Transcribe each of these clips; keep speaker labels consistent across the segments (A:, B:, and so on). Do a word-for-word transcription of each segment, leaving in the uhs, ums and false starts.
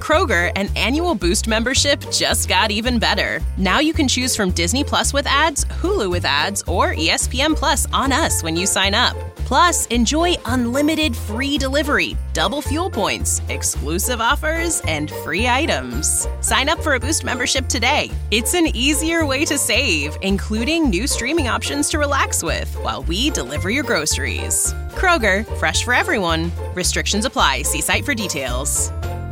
A: Kroger, an annual Boost membership just got even better. Now you can choose from Disney Plus with ads, Hulu with ads, or E S P N Plus on us when you sign up. Plus, enjoy unlimited free delivery, double fuel points, exclusive offers, and free items. Sign up for a Boost membership today. It's an easier way to save, including new streaming options to relax with while we deliver your groceries. Kroger, fresh for everyone. Restrictions apply. See site for details.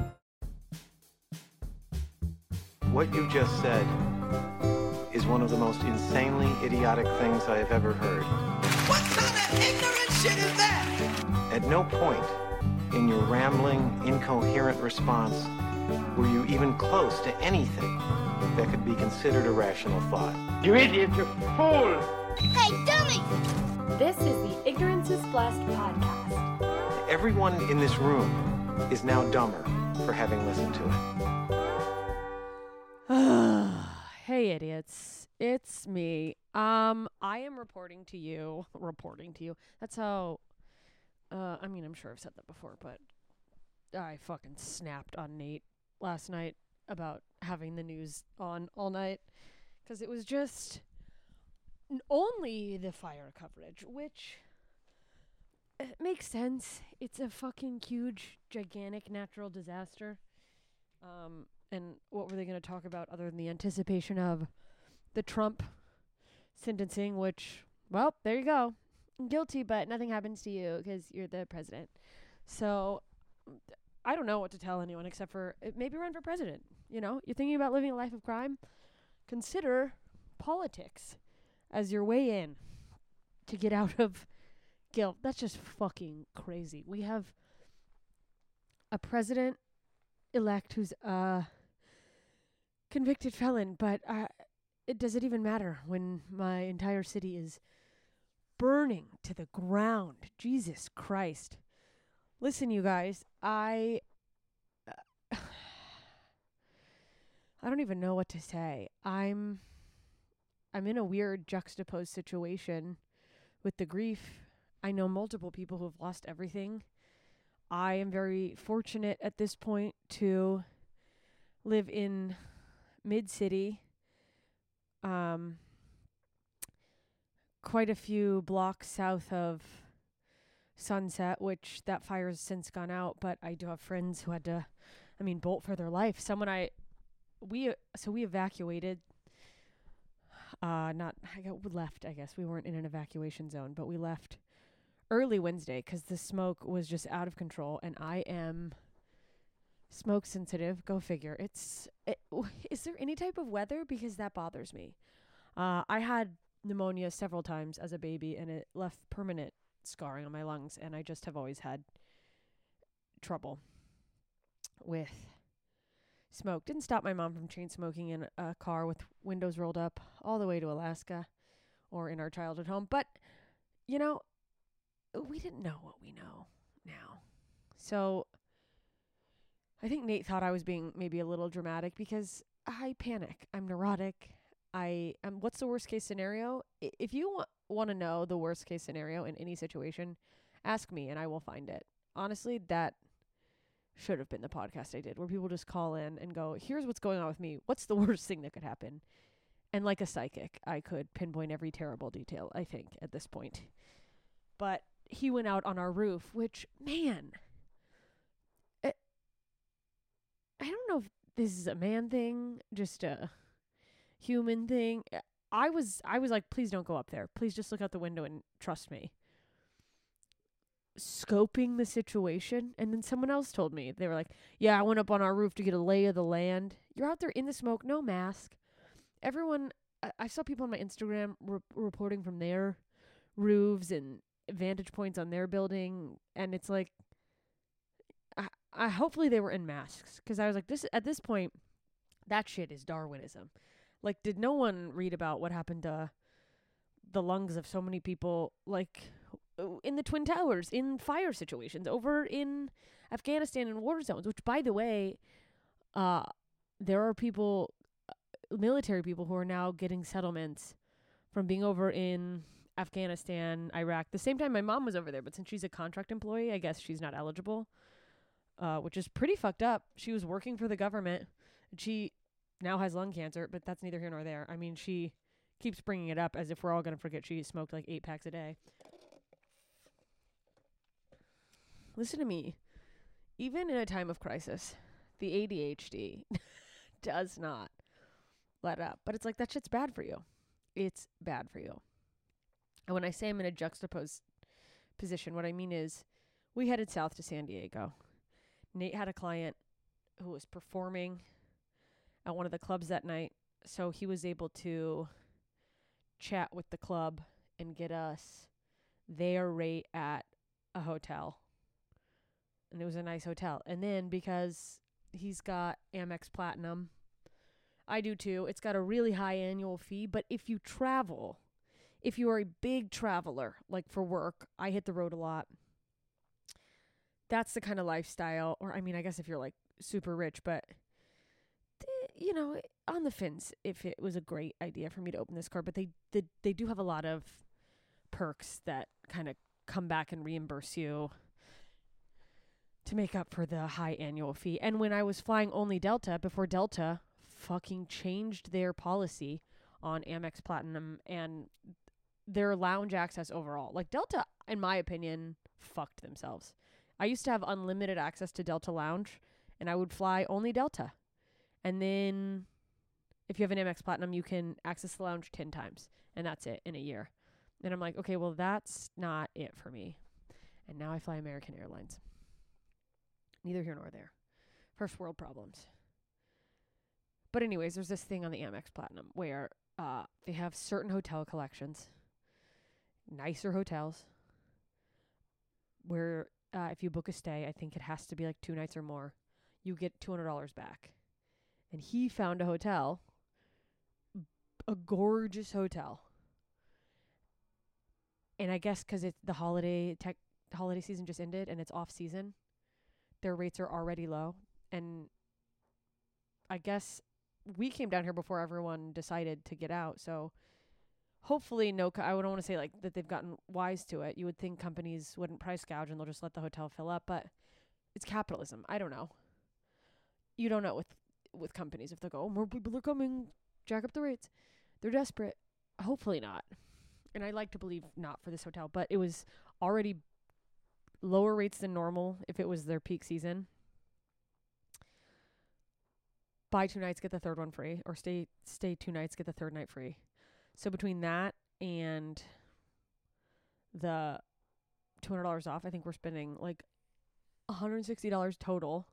B: What you just said is one of the most insanely idiotic things I have ever heard.
C: What kind of ignorant shit is that?
B: At no point in your rambling, incoherent response were you even close to anything that could be considered a rational thought.
D: You idiot, you fool!
E: Hey, dummy!
F: This is the Ignorance is Blessed podcast.
B: Everyone in this room is now dumber for having listened to it.
G: Hey, idiots. It's me. Um, I am reporting to you. Reporting to you. That's how... Uh, I mean, I'm sure I've said that before, but I fucking snapped on Nate last night about having the news on all night. Because it was just only the fire coverage, which it makes sense. It's a fucking huge, gigantic natural disaster. Um... And what were they going to talk about other than the anticipation of the Trump sentencing, which, well, there you go. Guilty, but nothing happens to you because you're the president. So I don't know what to tell anyone except for uh, maybe run for president. You know, you're thinking about living a life of crime. Consider politics as your way in to get out of guilt. That's just fucking crazy. We have a president-elect who's uh convicted felon, but uh, it does it even matter when my entire city is burning to the ground? Jesus Christ. Listen, you guys, I uh, I don't even know what to say. I'm I'm in a weird juxtaposed situation with the grief. I know multiple people who have lost everything. I am very fortunate at this point to live in mid-city, um, quite a few blocks south of Sunset, which that fire has since gone out, but I do have friends who had to, I mean, bolt for their life. Someone I, we, so we evacuated, uh, not, I got, we left, I guess. We weren't in an evacuation zone, but we left early Wednesday because the smoke was just out of control, and I am smoke sensitive. Go figure. It's it, is there any type of weather? Because that bothers me. Uh, I had pneumonia several times as a baby, and it left permanent scarring on my lungs, and I just have always had trouble with smoke. Didn't stop my mom from chain smoking in a car with windows rolled up all the way to Alaska or in our childhood home. But, you know, we didn't know what we know now. So I think Nate thought I was being maybe a little dramatic because I panic. I'm neurotic. I am. What's the worst case scenario? I, if you wa- want to know the worst case scenario in any situation, ask me and I will find it. Honestly, that should have been the podcast I did where people just call in and go, here's what's going on with me. What's the worst thing that could happen? And like a psychic, I could pinpoint every terrible detail, I think, at this point. But he went out on our roof, which, man, it, I don't know if this is a man thing, just a human thing. I was I was like, please don't go up there. Please just look out the window and trust me. Scoping the situation. And then someone else told me, they were like, yeah, I went up on our roof to get a lay of the land. You're out there in the smoke, no mask. Everyone, I, I saw people on my Instagram re- reporting from their roofs and vantage points on their building. And it's like, I, I hopefully they were in masks. Because I was like, this at this point, that shit is Darwinism. Like, did no one read about what happened to the lungs of so many people, like, in the Twin Towers, in fire situations, over in Afghanistan in war zones, which, by the way, uh, there are people, military people, who are now getting settlements from being over in Afghanistan, Iraq, the same time my mom was over there, but since she's a contract employee, I guess she's not eligible. uh, which is pretty fucked up. She was working for the government. She now has lung cancer, but that's neither here nor there. I mean, she keeps bringing it up as if we're all going to forget she smoked like eight packs a day. Listen to me. Even in a time of crisis, the A D H D does not let up. But it's like, that shit's bad for you. It's bad for you. And when I say I'm in a juxtaposed position, what I mean is we headed south to San Diego. Nate had a client who was performing at one of the clubs that night, so he was able to chat with the club and get us their rate at a hotel. And it was a nice hotel. And then because he's got Amex Platinum, I do too. It's got a really high annual fee, but if you travel, if you are a big traveler, like for work, I hit the road a lot. That's the kind of lifestyle, or I mean, I guess if you're like super rich, but you know, on the fence, if it was a great idea for me to open this card, but they they, they do have a lot of perks that kind of come back and reimburse you to make up for the high annual fee. And when I was flying only Delta, before Delta fucking changed their policy on Amex Platinum and their lounge access overall, like Delta, in my opinion, fucked themselves. I used to have unlimited access to Delta Lounge, and I would fly only Delta. And then if you have an Amex Platinum, you can access the lounge ten times, and that's it in a year. And I'm like, okay, well, that's not it for me. And now I fly American Airlines. Neither here nor there. First world problems. But anyways, there's this thing on the Amex Platinum where uh, they have certain hotel collections, nicer hotels, where uh, if you book a stay, I think it has to be like two nights or more, you get two hundred dollars back. And he found a hotel, a gorgeous hotel. And I guess because it's the holiday tech, holiday season just ended and it's off season, their rates are already low. And I guess we came down here before everyone decided to get out. So hopefully no, co- I don't want to say like that they've gotten wise to it. You would think companies wouldn't price gouge and they'll just let the hotel fill up, but it's capitalism. I don't know. You don't know with, with companies if they'll go, oh, more people are coming, jack up the rates. They're desperate. Hopefully not. And I like to believe not for this hotel, but it was already lower rates than normal if it was their peak season. Buy two nights, get the third one free, or stay stay two nights, get the third night free. So between that and the two hundred dollars off, I think we're spending like one hundred sixty dollars total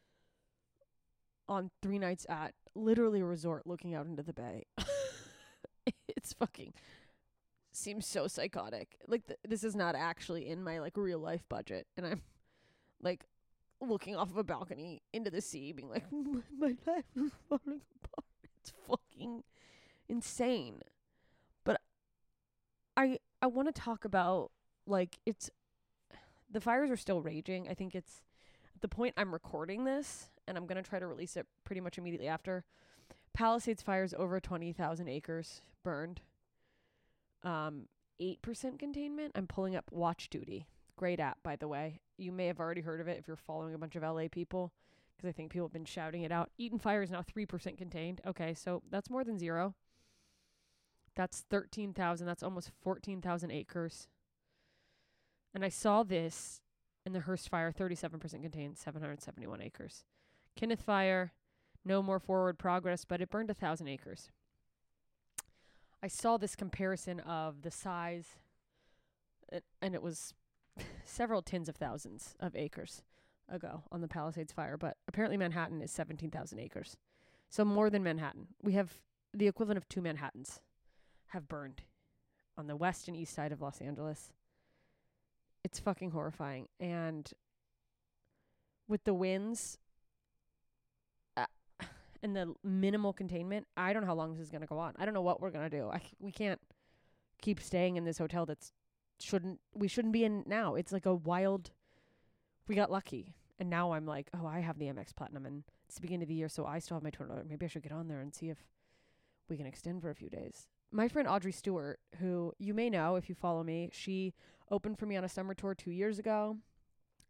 G: on three nights at literally a resort looking out into the bay. It's fucking seems so psychotic. Like th- this is not actually in my like real life budget, and I'm like looking off of a balcony into the sea being like, my life is falling apart. It's fucking insane. But I I want to talk about like it's the fires are still raging. I think it's at the point I'm recording this, and I'm going to try to release it pretty much immediately after. Palisades fires over twenty thousand acres burned. Um, eight percent containment. I'm pulling up Watch Duty. Great app, by the way. You may have already heard of it if you're following a bunch of L A people, because I think people have been shouting it out. Eaton Fire is now three percent contained. Okay, so that's more than zero. That's thirteen thousand. That's almost fourteen thousand acres. And I saw this in the Hearst Fire, thirty-seven percent contained, seven hundred seventy-one acres. Kenneth Fire, no more forward progress, but it burned one thousand acres. I saw this comparison of the size, uh, and it was several tens of thousands of acres ago on the Palisades Fire, but apparently Manhattan is seventeen thousand acres. So more than Manhattan. We have the equivalent of two Manhattans have burned on the west and east side of Los Angeles. It's fucking horrifying. And with the winds uh, and the minimal containment, I don't know how long this is going to go on. I don't know what we're going to do. I, we can't keep staying in this hotel that's shouldn't we shouldn't be in now. It's like a wild, we got lucky. And now I'm like, oh, I have the Amex Platinum and it's the beginning of the year, so I still have my two hundred dollars. Maybe I should get on there and see if we can extend for a few days. My friend Audrey Stewart, who you may know if you follow me, she opened for me on a summer tour two years ago.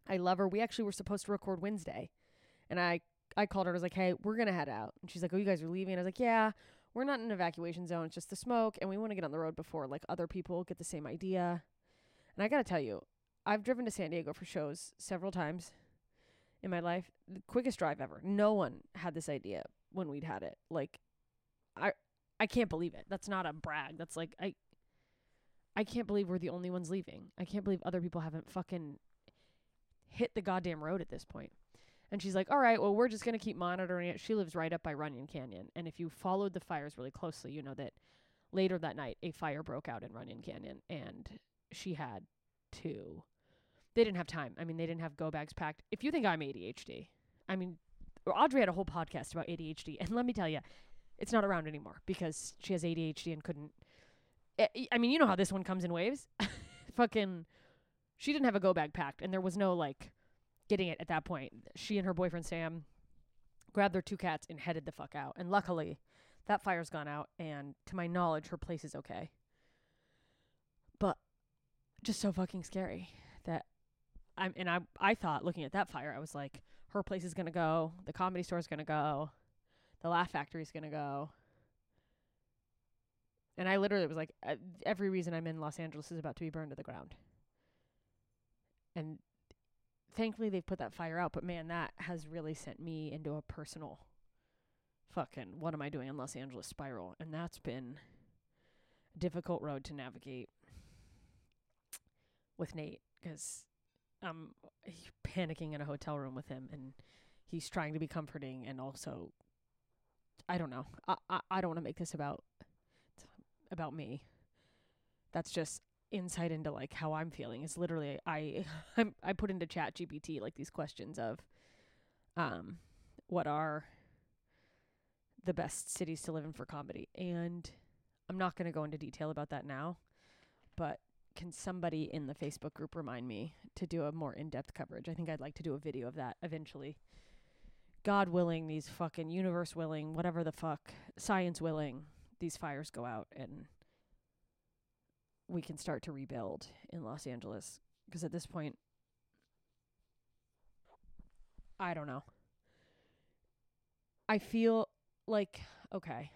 G: I love her. We actually were supposed to record Wednesday. And I, I called her. I was like, hey, we're going to head out. And she's like, oh, you guys are leaving? And I was like, yeah, we're not in an evacuation zone. It's just the smoke. And we want to get on the road before, like, other people get the same idea. And I got to tell you, I've driven to San Diego for shows several times in my life. The quickest drive ever. No one had this idea when we'd had it. Like, I I can't believe it. That's not a brag. That's like, I I can't believe we're the only ones leaving. I can't believe other people haven't fucking hit the goddamn road at this point. And she's like, all right, well, we're just going to keep monitoring it. She lives right up by Runyon Canyon. And if you followed the fires really closely, you know that later that night, a fire broke out in Runyon Canyon. And she had to, they didn't have time. I mean, they didn't have go bags packed. If you think I'm A D H D, I mean, Audrey had a whole podcast about A D H D. And let me tell you, it's not around anymore because she has A D H D and couldn't. I mean, you know how this one comes in waves. Fucking, she didn't have a go bag packed. And there was no, like, getting it at that point. She and her boyfriend Sam grabbed their two cats and headed the fuck out. And luckily, that fire's gone out. And to my knowledge, her place is okay. But just so fucking scary that I'm. And I, I thought looking at that fire, I was like, her place is gonna go. The Comedy Store is gonna go. The Laugh Factory is gonna go. And I literally was like, uh, every reason I'm in Los Angeles is about to be burned to the ground. And thankfully they've put that fire out, but man, that has really sent me into a personal fucking what am I doing in Los Angeles spiral. And that's been a difficult road to navigate with Nate, because I'm panicking in a hotel room with him, and he's trying to be comforting, and also, I don't know. I I, I don't want to make this about about me. That's just insight into like how I'm feeling. It's literally I I'm, I put into Chat G P T like these questions of um what are the best cities to live in for comedy, and I'm not going to go into detail about that now, but can somebody in the Facebook group remind me to do a more in-depth coverage? I think I'd like to do a video of that eventually. God willing, these fucking universe willing, whatever the fuck, science willing, these fires go out and we can start to rebuild in Los Angeles. Because at this point, I don't know. I feel like, okay,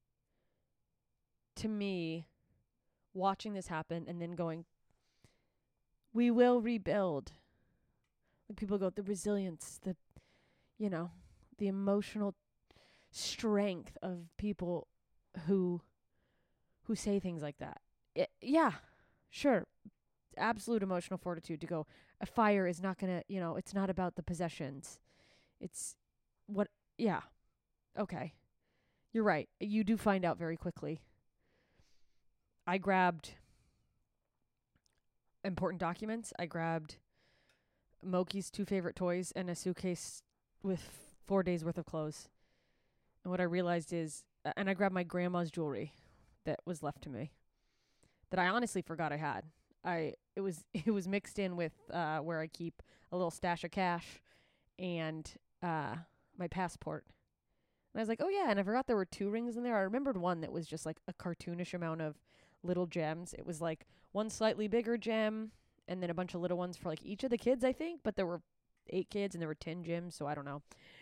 G: to me, watching this happen and then going, we will rebuild. Like people go, the resilience, the, you know, the emotional strength of people who, who say things like that. It, yeah, sure. Absolute emotional fortitude to go, a fire is not going to, you know, it's not about the possessions. It's what, yeah. Okay. You're right. You do find out very quickly. I grabbed important documents. I grabbed Moki's two favorite toys and a suitcase with four days worth of clothes. And what I realized is, uh, and I grabbed my grandma's jewelry that was left to me that I honestly forgot I had. I, it was, it was mixed in with, uh, where I keep a little stash of cash and, uh, my passport. And I was like, oh yeah. And I forgot there were two rings in there. I remembered one that was just like a cartoonish amount of little gems. It was like one slightly bigger gem and then a bunch of little ones for like each of the kids, I think. But there were eight kids and there were ten gems, so I don't know.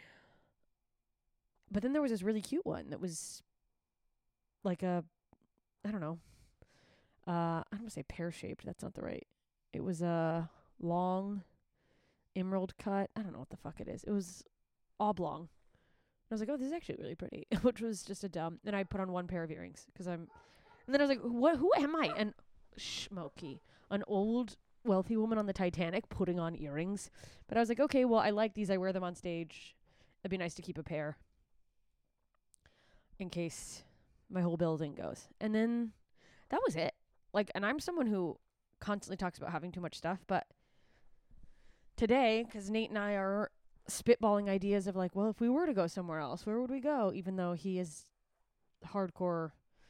G: But then there was this really cute one that was like a, I don't know. Uh, I don't want to say pear-shaped. That's not the right. It was a long emerald cut. I don't know what the fuck it is. It was oblong. I was like, oh, this is actually really pretty, which was just a dumb. And I put on one pair of earrings because I'm, and then I was like, what, who am I? And Smokey, an old wealthy woman on the Titanic putting on earrings. But I was like, okay, well, I like these. I wear them on stage. It'd be nice to keep a pair in case my whole building goes. And then that was it. Like, and I'm someone who constantly talks about having too much stuff, but today, because Nate and I are spitballing ideas of like, well, if we were to go somewhere else, where would we go? Even though he is hardcore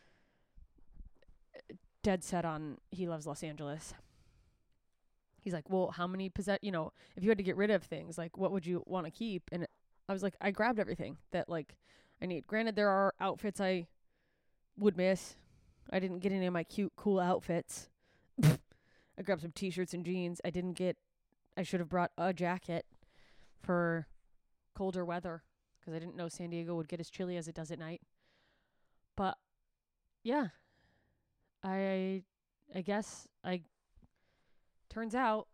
G: dead set on he loves Los Angeles. He's like, well, how many possess, you know, if you had to get rid of things, like what would you want to keep? And I was like, I grabbed everything that like I need. Granted, there are outfits I would miss. I didn't get any of my cute, cool outfits. I grabbed some t-shirts and jeans. I didn't get I should have brought a jacket for colder weather because I didn't know San Diego would get as chilly as it does at night. But yeah, I I guess I turns out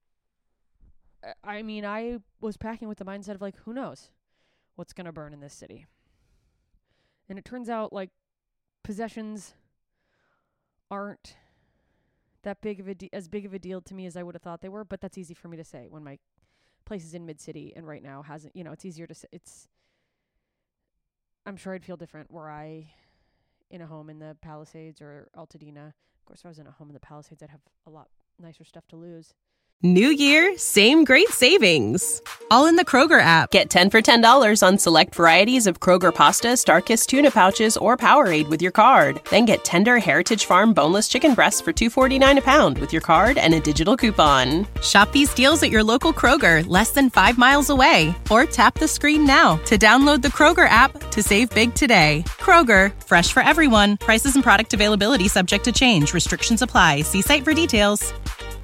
G: I mean I was packing with the mindset of like, who knows what's going to burn in this city. And it turns out like possessions aren't that big of a de- as big of a deal to me as I would have thought they were, but that's easy for me to say when my place is in mid-city and right now hasn't, you know, it's easier to say. It's I'm sure I'd feel different were I in a home in the Palisades or Altadena. Of course, if I was in a home in the Palisades, I'd have a lot nicer stuff to lose.
A: New year, same great savings. All in the Kroger app. Get ten for ten dollars on select varieties of Kroger pasta, Starkist tuna pouches, or Powerade with your card. Then get tender Heritage Farm boneless chicken breasts for two forty-nine a pound with your card and a digital coupon. Shop these deals at your local Kroger, less than five miles away. Or tap the screen now to download the Kroger app to save big today. Kroger, fresh for everyone. Prices and product availability subject to change. Restrictions apply. See site for details.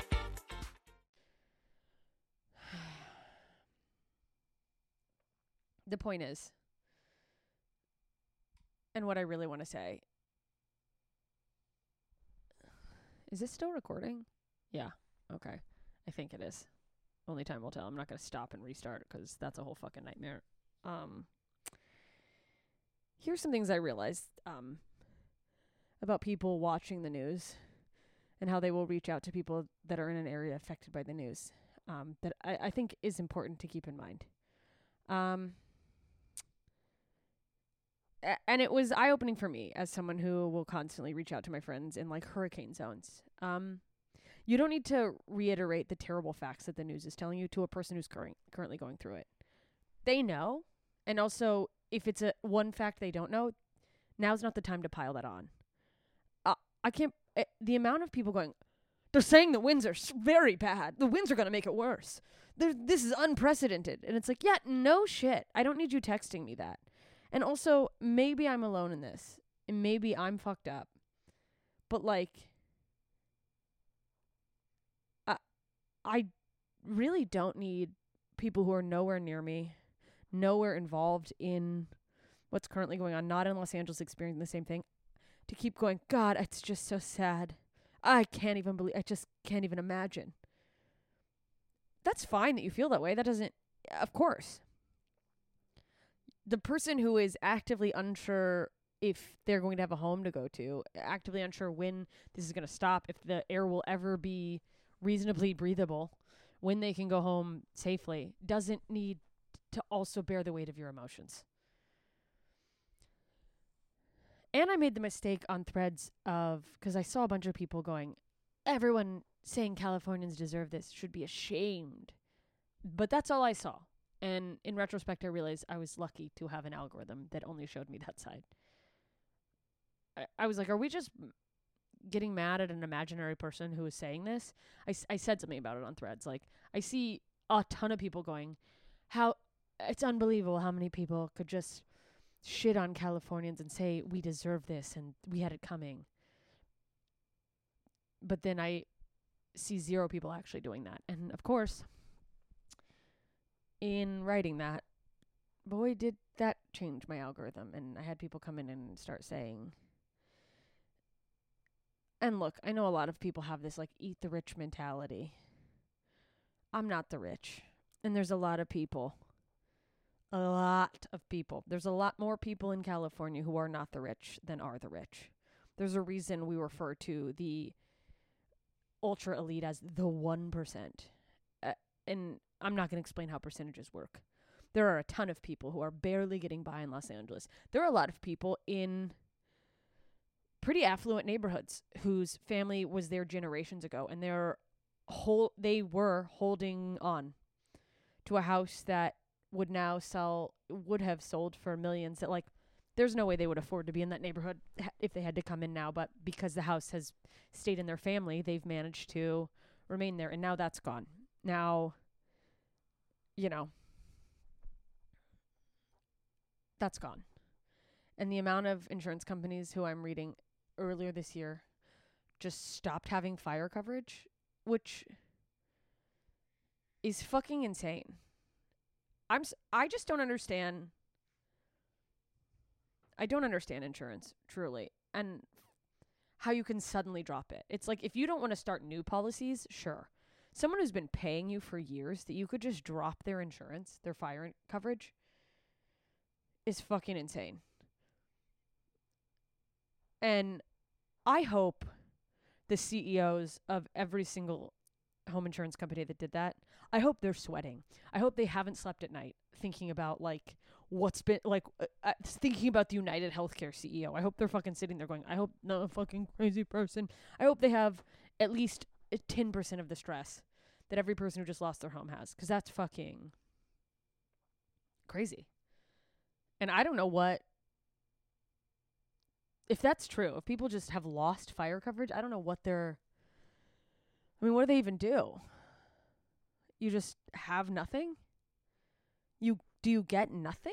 G: The point is, and what I really want to say, is this still recording? Yeah. Okay. I think it is. Only time will tell. I'm not going to stop and restart because that's a whole fucking nightmare. Um, here's some things I realized um, about people watching the news and how they will reach out to people that are in an area affected by the news um, that I, I think is important to keep in mind. Um... And it was eye-opening for me as someone who will constantly reach out to my friends in, like, hurricane zones. Um, you don't need to reiterate the terrible facts that the news is telling you to a person who's cur- currently going through it. They know. And also, if it's a one fact they don't know, now's not the time to pile that on. Uh, I can't... Uh, the amount of people going, they're saying the winds are very bad. The winds are going to make it worse. They're, this is unprecedented. And it's like, yeah, no shit. I don't need you texting me that. And also, maybe I'm alone in this. And maybe I'm fucked up. But, like, I, I really don't need people who are nowhere near me, nowhere involved in what's currently going on, not in Los Angeles experiencing the same thing, to keep going, God, it's just so sad. I can't even believe, I just can't even imagine. That's fine that you feel that way. That doesn't, of course. The person who is actively unsure if they're going to have a home to go to, actively unsure when this is going to stop, if the air will ever be reasonably breathable, when they can go home safely, doesn't need to also bear the weight of your emotions. And I made the mistake on Threads of, because I saw a bunch of people going, everyone saying Californians deserve this, should be ashamed. But that's all I saw. And in retrospect, I realized I was lucky to have an algorithm that only showed me that side. I, I was like, are we just getting mad at an imaginary person who is saying this? I, I said something about it on Threads. Like, I see a ton of people going, how it's unbelievable how many people could just shit on Californians and say we deserve this and we had it coming. But then I see zero people actually doing that. And of course, in writing that, boy, did that change my algorithm. And I had people come in and start saying, and look, I know a lot of people have this, like, eat the rich mentality. I'm not the rich. And there's a lot of people, a lot of people. There's a lot more people in California who are not the rich than are the rich. There's a reason we refer to the ultra elite as the one percent. Uh, and I'm not going to explain how percentages work. There are a ton of people who are barely getting by in Los Angeles. There are a lot of people in pretty affluent neighborhoods whose family was there generations ago, and they're whole they were holding on to a house that would now sell would have sold for millions. That, like, there's no way they would afford to be in that neighborhood if they had to come in now, but because the house has stayed in their family, they've managed to remain there, and now that's gone. Now, you know, that's gone. And the amount of insurance companies who I'm reading earlier this year just stopped having fire coverage, which is fucking insane. I'm s- I just don't understand. I don't understand insurance, truly, and how you can suddenly drop it. It's like if you don't want to start new policies, sure. Someone who's been paying you for years that you could just drop their insurance, their fire in- coverage, is fucking insane. And I hope the C E Os of every single home insurance company that did that, I hope they're sweating. I hope they haven't slept at night thinking about, like, what's been, like, uh, uh, thinking about the United Healthcare C E O. I hope they're fucking sitting there going, I hope not a fucking crazy person. I hope they have at least ten percent of the stress that every person who just lost their home has. Because that's fucking crazy. And I don't know what, if that's true, if people just have lost fire coverage, I don't know what they're, I mean, what do they even do? You just have nothing? You do you get nothing?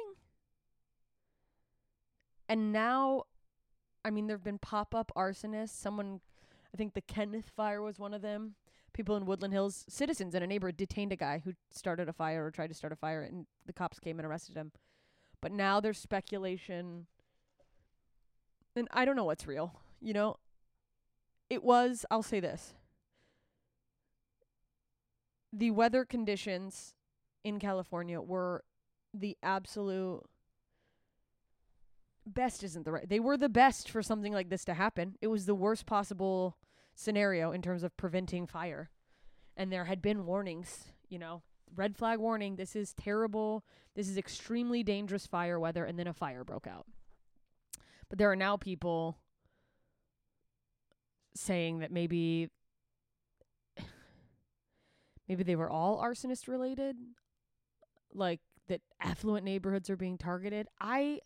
G: And now, I mean, there have been pop-up arsonists. Someone, I think the Kenneth fire was one of them. People in Woodland Hills, citizens in a neighborhood detained a guy who started a fire or tried to start a fire, and the cops came and arrested him. But now there's speculation, and I don't know what's real. You know, it was, I'll say this. The weather conditions in California were the absolute best isn't the right. They were the best for something like this to happen. It was the worst possible scenario in terms of preventing fire. And there had been warnings, you know, red flag warning. This is terrible. This is extremely dangerous fire weather. And then a fire broke out. But there are now people saying that maybe maybe they were all arsonist related, like that affluent neighborhoods are being targeted. I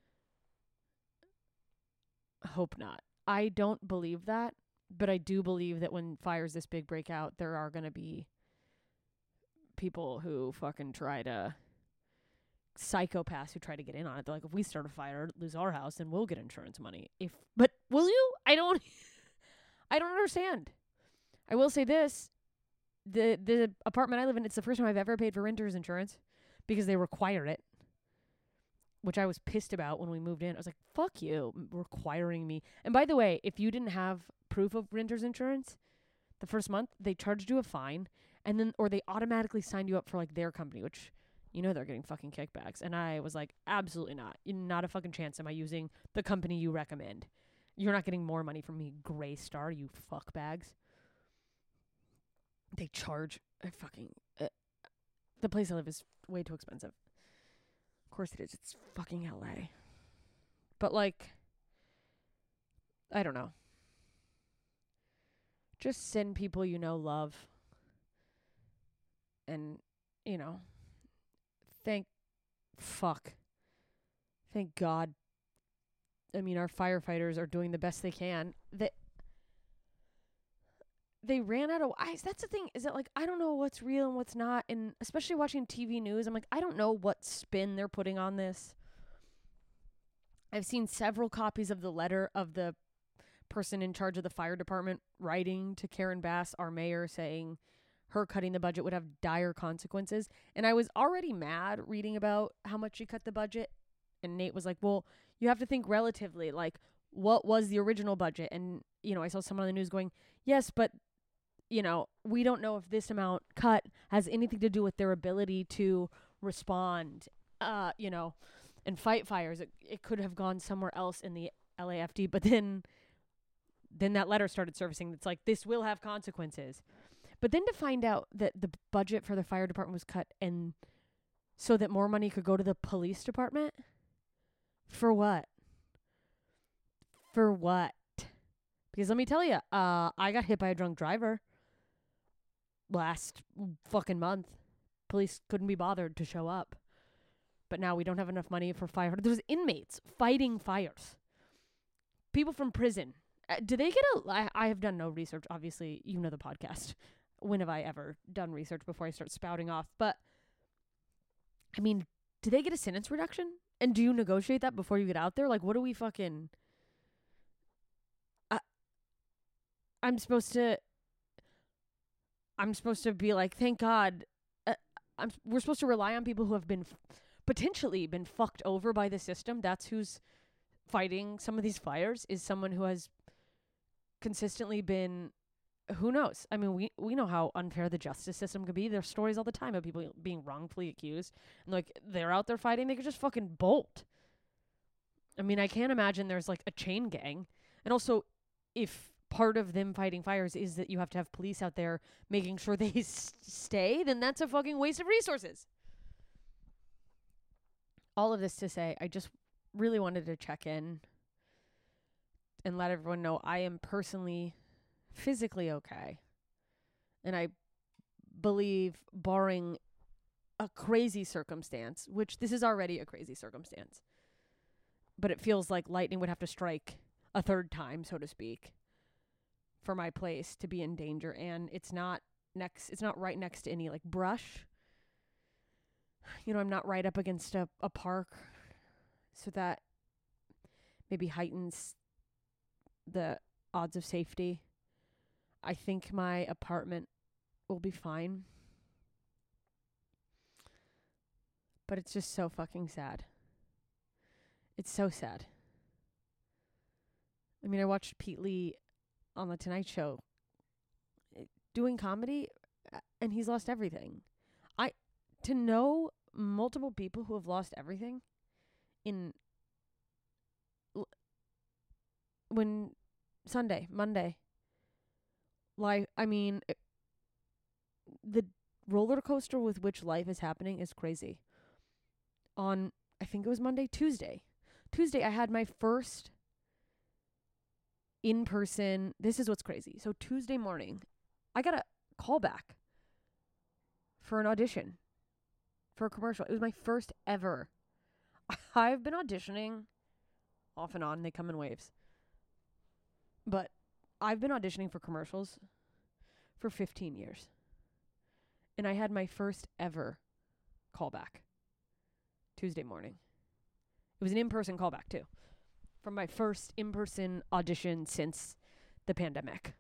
G: hope not. I don't believe that, but I do believe that when fires this big break out, there are going to be people who fucking try to, psychopaths who try to get in on it. They're like, if we start a fire, lose our house, then we'll get insurance money. If, but will you? I don't, I don't understand. I will say this. The the apartment I live in, it's the first time I've ever paid for renter's insurance because they require it, which I was pissed about when we moved in. I was like, fuck you, requiring me. And by the way, if you didn't have proof of renter's insurance the first month, they charged you a fine, and then, or they automatically signed you up for like their company, which, you know, they're getting fucking kickbacks. And I was like, absolutely not. Not a fucking chance am I using the company you recommend. You're not getting more money from me, Gray Star, you fuck bags. They charge a fucking, uh, the place I live is way too expensive. Of course it is. It's fucking L A. But like, I don't know. Just send people you know love. And, you know, thank fuck. Thank God. I mean, our firefighters are doing the best they can. They, they ran out of eyes. That's the thing, is that, like, I don't know what's real and what's not. And especially watching T V news, I'm like, I don't know what spin they're putting on this. I've seen several copies of the letter of the person in charge of the fire department writing to Karen Bass, our mayor, saying her cutting the budget would have dire consequences. And I was already mad reading about how much she cut the budget. And Nate was like, well, you have to think relatively, like, what was the original budget? And, you know, I saw someone on the news going, yes, but, you know, we don't know if this amount cut has anything to do with their ability to respond, uh, you know, and fight fires. It, it could have gone somewhere else in the L A F D. But then, then that letter started surfacing. That's like, this will have consequences. But then to find out that the budget for the fire department was cut and so that more money could go to the police department? For what? For what? Because let me tell you, uh, I got hit by a drunk driver last fucking month. Police couldn't be bothered to show up. But now we don't have enough money for fire. There's inmates fighting fires. People from prison. Uh, do they get a... I, I have done no research. Obviously, you know the podcast. When have I ever done research before I start spouting off? But, I mean, do they get a sentence reduction? And do you negotiate that before you get out there? Like, what do we fucking... I, I'm supposed to... I'm supposed to be like, thank God I'm, we're supposed to rely on people who have been f- potentially been fucked over by the system. That's who's fighting some of these fires, is someone who has consistently been, who knows? I mean, we, we know how unfair the justice system can be. There's stories all the time of people being wrongfully accused. And, like, they're out there fighting. They could just fucking bolt. I mean, I can't imagine there's, like, a chain gang. And also, if part of them fighting fires is that you have to have police out there making sure they s- stay, then that's a fucking waste of resources. All of this to say, I just really wanted to check in and let everyone know I am personally physically okay. And I believe, barring a crazy circumstance, which this is already a crazy circumstance, but it feels like lightning would have to strike a third time, so to speak, for my place to be in danger. And it's not next, it's not right next to any like brush. You know, I'm not right up against a, a park, so that maybe heightens the odds of safety. I think my apartment will be fine. But it's just so fucking sad. It's so sad. I mean, I watched Pete Lee on The Tonight Show doing comedy, and he's lost everything. I to know multiple people who have lost everything in when Sunday, Monday, life, I mean, it, the roller coaster with which life is happening is crazy. On, I think it was Monday, Tuesday. Tuesday, I had my first in-person, this is what's crazy. So Tuesday morning, I got a call back for an audition for a commercial. It was my first ever. I've been auditioning off and on. They come in waves. But I've been auditioning for commercials for fifteen years. And I had my first ever callback Tuesday morning. It was an in-person callback too. From my first in-person audition since the pandemic.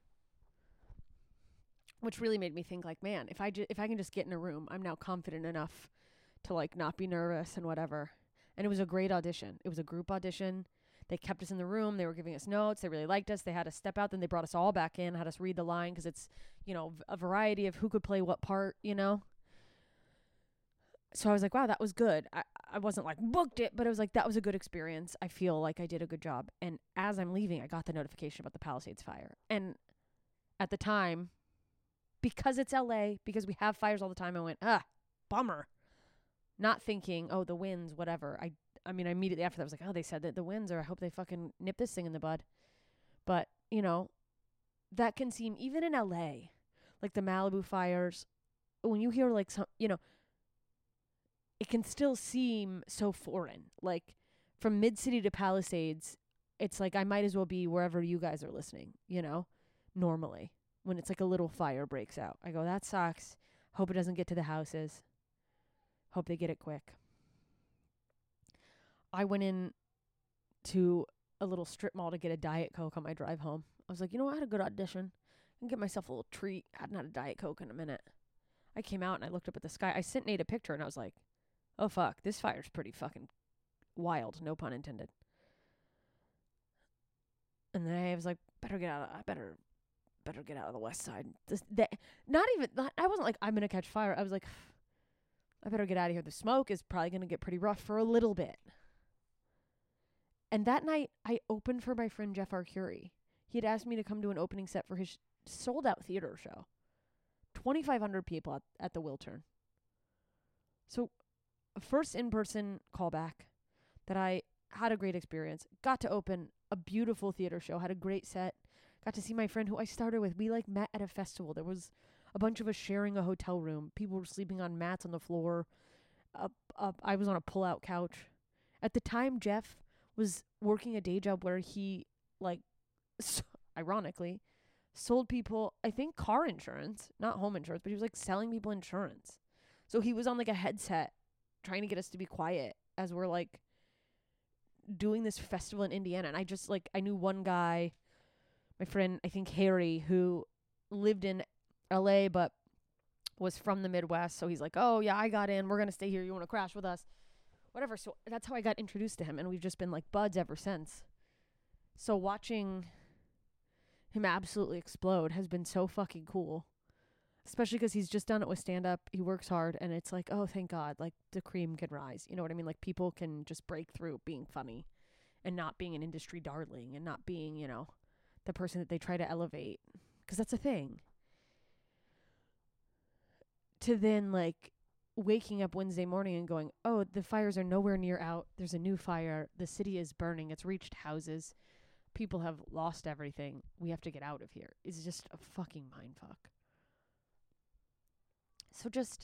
G: Which really made me think like, man, if I ju- if I can just get in a room, I'm now confident enough to like not be nervous and whatever. And it was a great audition. It was a group audition. They kept us in the room. They were giving us notes. They really liked us. They had us step out. Then they brought us all back in, had us read the line because it's, you know, a variety of who could play what part, you know. So I was like, wow, that was good. I, I wasn't like booked it, but it was like, that was a good experience. I feel like I did a good job. And as I'm leaving, I got the notification about the Palisades fire. And at the time, because it's L A, because we have fires all the time, I went, ah, bummer. Not thinking, oh, the winds, whatever. I I mean, I immediately after that was like, oh, they said that the winds are, I hope they fucking nip this thing in the bud. But, you know, that can seem, even in L A, like the Malibu fires, when you hear like some, you know, it can still seem so foreign. Like from Mid-City to Palisades, it's like I might as well be wherever you guys are listening, you know, normally. When it's like a little fire breaks out. I go, that sucks. Hope it doesn't get to the houses. Hope they get it quick. I went in to a little strip mall to get a Diet Coke on my drive home. I was like, you know what? I had a good audition. I can get myself a little treat. I hadn't had a Diet Coke in a minute. I came out and I looked up at the sky. I sent Nate a picture and I was like, oh, fuck. This fire's pretty fucking wild. No pun intended. And then I was like, better get out of, I better, better get out of the west side. This, that, not even, not, I wasn't like, I'm going to catch fire. I was like, I better get out of here. The smoke is probably going to get pretty rough for a little bit. And that night, I opened for my friend Jeff Arcuri. He had asked me to come to an opening set for his sold-out theater show. twenty-five hundred people at, at the Wiltern. So, first in-person callback that I had a great experience. Got to open a beautiful theater show. Had a great set. Got to see my friend who I started with. We, like, met at a festival. There was a bunch of us sharing a hotel room. People were sleeping on mats on the floor. Up, up. I was on a pull-out couch. At the time, Jeff was working a day job where he, like, so, ironically, sold people, I think, car insurance, not home insurance, but he was, like, selling people insurance. So he was on, like, a headset trying to get us to be quiet as we're, like, doing this festival in Indiana. And I just, like, I knew one guy, my friend, I think Harry, who lived in L A but was from the Midwest. So he's like, oh, yeah, I got in. We're going to stay here. You want to crash with us? Whatever. So that's how I got introduced to him. And we've just been like buds ever since. So watching him absolutely explode has been so fucking cool. Especially because he's just done it with stand-up. He works hard. And it's like, oh, thank God. Like, the cream can rise. You know what I mean? Like, people can just break through being funny. And not being an industry darling. And not being, you know, the person that they try to elevate. Because that's a thing. To then, like, waking up Wednesday morning and going, oh, the fires are nowhere near out. There's a new fire. The city is burning. It's reached houses. People have lost everything. We have to get out of here. It's just a fucking mindfuck. So just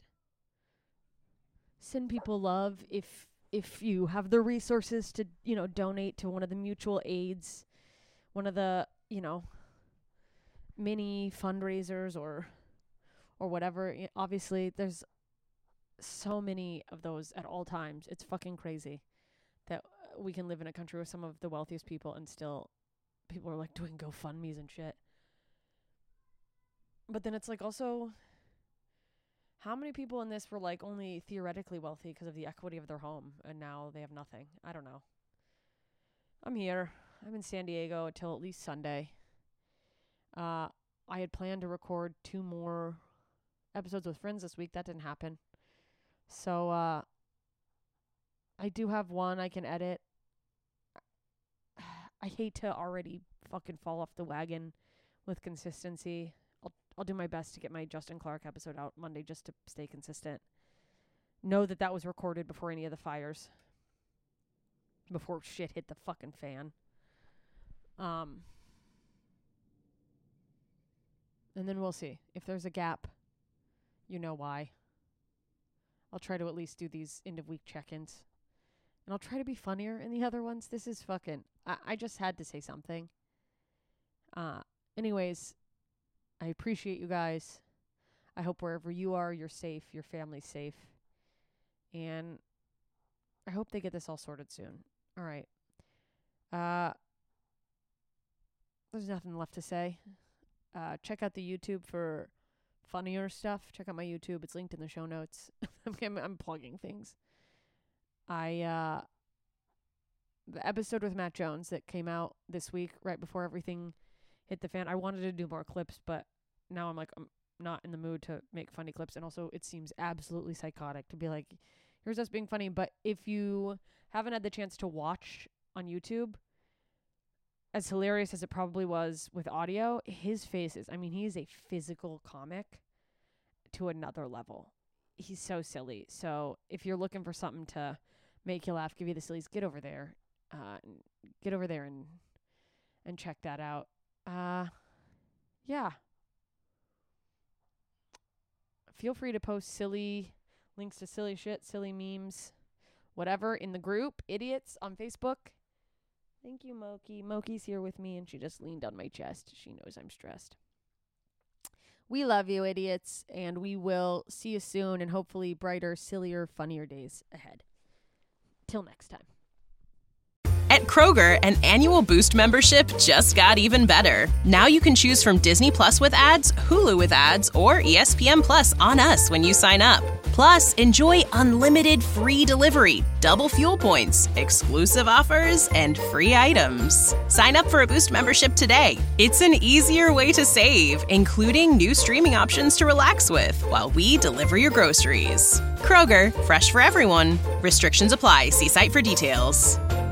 G: send people love if if you have the resources to, you know, donate to one of the mutual aids, one of the, you know, mini fundraisers or or whatever. Obviously, there's so many of those at all times. It's fucking crazy that we can live in a country with some of the wealthiest people and still people are like doing GoFundMes and shit. But then it's like also, how many people in this were like only theoretically wealthy because of the equity of their home and now they have nothing? I don't know. I'm here. I'm in San Diego until at least Sunday. Uh, I had planned to record two more episodes with friends this week. That didn't happen. So, uh, I do have one I can edit. I hate to already fucking fall off the wagon with consistency. I'll I'll do my best to get my Justin Clark episode out Monday just to stay consistent. Know that that was recorded before any of the fires. Before shit hit the fucking fan. Um, and then we'll see. If there's a gap, you know why. I'll try to at least do these end of week check-ins. And I'll try to be funnier in the other ones. This is fucking... I, I just had to say something. Uh, anyways, I appreciate you guys. I hope wherever you are, you're safe. Your family's safe. And I hope they get this all sorted soon. All right. Uh, there's nothing left to say. Uh, check out the YouTube for funnier stuff. Check out my YouTube. It's linked in the show notes. I'm, I'm plugging things. I, uh, the episode with Matt Jones that came out this week, right before everything hit the fan, I wanted to do more clips, but now I'm like, I'm not in the mood to make funny clips. And also, it seems absolutely psychotic to be like, here's us being funny. But if you haven't had the chance to watch on YouTube, as hilarious as it probably was with audio, his face is, I mean, he is a physical comic to another level. He's so silly. So if you're looking for something to make you laugh, give you the sillies, get over there. Uh, get over there and and check that out. Uh, yeah. Feel free to post silly links to silly shit, silly memes, whatever in the group, Idiots on Facebook. Thank you, Moki. Moki's here with me, and she just leaned on my chest. She knows I'm stressed. We love you, idiots, and we will see you soon and hopefully brighter, sillier, funnier days ahead. Till next time.
A: At Kroger, an annual Boost membership just got even better. Now you can choose from Disney Plus with ads, Hulu with ads, or E S P N Plus on us when you sign up. Plus, enjoy unlimited free delivery, double fuel points, exclusive offers, and free items. Sign up for a Boost membership today. It's an easier way to save, including new streaming options to relax with while we deliver your groceries. Kroger, fresh for everyone. Restrictions apply. See site for details.